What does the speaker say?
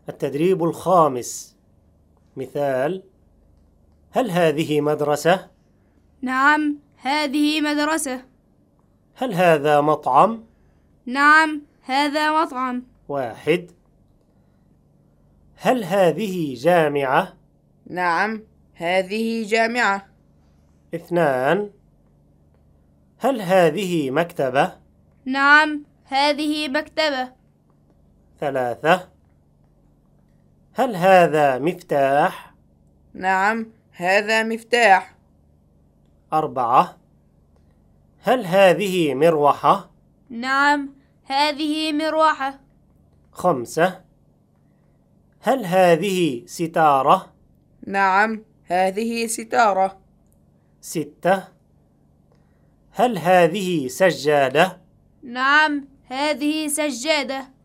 التدريب الخامس. مثال: هل هذه مدرسة؟ نعم، هذه مدرسة. هل هذا مطعم؟ نعم، هذا مطعم. 1. هل هذه جامعة؟ نعم، هذه جامعة. 2. هل هذه مكتبة؟ نعم، هذه مكتبة. 3. هل هذا مفتاح؟ نعم، هذا مفتاح. 4. هل هذه مروحة؟ نعم، هذه مروحة. 5. هل هذه ستارة؟ نعم، هذه ستارة. 6. هل هذه سجادة؟ نعم، هذه سجادة.